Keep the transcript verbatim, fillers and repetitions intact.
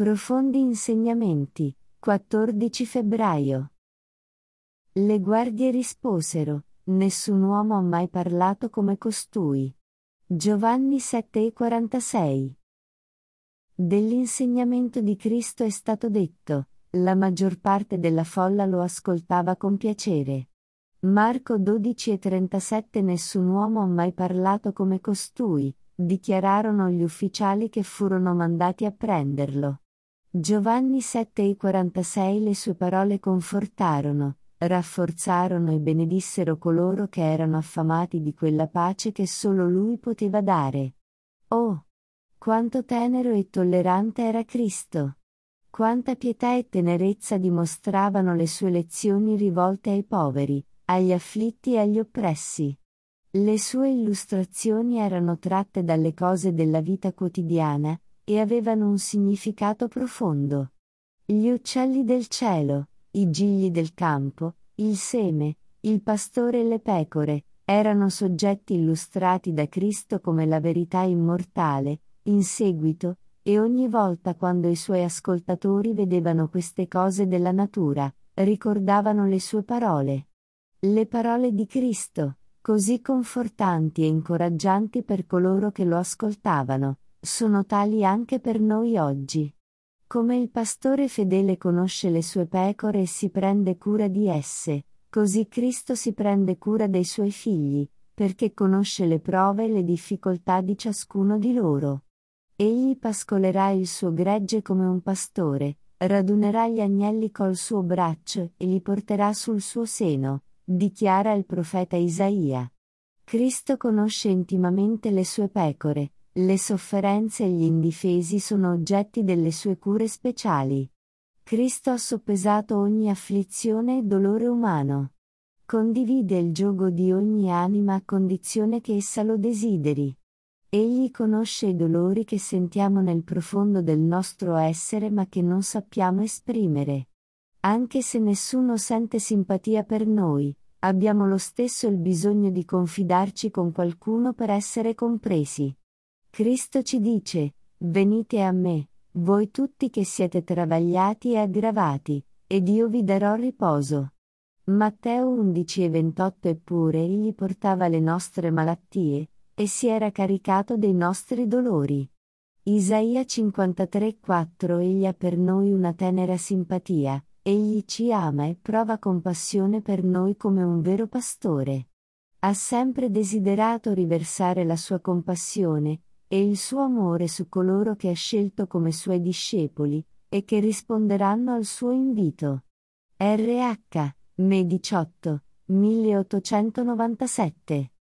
Profondi insegnamenti, quattordici febbraio. Le guardie risposero, nessun uomo ha mai parlato come costui. Giovanni sette e quarantasei. Dell'insegnamento di Cristo è stato detto, la maggior parte della folla lo ascoltava con piacere. Marco dodici e trentasette. Nessun uomo ha mai parlato come costui, dichiararono gli ufficiali che furono mandati a prenderlo. Giovanni sette e quarantasei. Le sue parole confortarono, rafforzarono e benedissero coloro che erano affamati di quella pace che solo lui poteva dare. Oh! Quanto tenero e tollerante era Cristo! Quanta pietà e tenerezza dimostravano le sue lezioni rivolte ai poveri, agli afflitti e agli oppressi. Le sue illustrazioni erano tratte dalle cose della vita quotidiana, e avevano un significato profondo. Gli uccelli del cielo, i gigli del campo, il seme, il pastore e le pecore, erano soggetti illustrati da Cristo come la verità immortale. In seguito, e ogni volta quando i suoi ascoltatori vedevano queste cose della natura, ricordavano le sue parole. Le parole di Cristo, così confortanti e incoraggianti per coloro che lo ascoltavano, sono tali anche per noi oggi. Come il pastore fedele conosce le sue pecore e si prende cura di esse, così Cristo si prende cura dei suoi figli, perché conosce le prove e le difficoltà di ciascuno di loro. Egli pascolerà il suo gregge come un pastore, radunerà gli agnelli col suo braccio e li porterà sul suo seno, dichiara il profeta Isaia. Cristo conosce intimamente le sue pecore, le sofferenze e gli indifesi sono oggetti delle sue cure speciali. Cristo ha soppesato ogni afflizione e dolore umano. Condivide il giogo di ogni anima a condizione che essa lo desideri. Egli conosce i dolori che sentiamo nel profondo del nostro essere ma che non sappiamo esprimere. Anche se nessuno sente simpatia per noi, abbiamo lo stesso il bisogno di confidarci con qualcuno per essere compresi. Cristo ci dice: venite a me, voi tutti che siete travagliati e aggravati, ed io vi darò riposo. Matteo undici e ventotto. Eppure egli portava le nostre malattie, e si era caricato dei nostri dolori. Isaia cinquantatré quattro. Egli ha per noi una tenera simpatia, egli ci ama e prova compassione per noi come un vero pastore. Ha sempre desiderato riversare la sua compassione e il suo amore su coloro che ha scelto come suoi discepoli, e che risponderanno al suo invito. R H. Me diciotto, milleottocentonovantasette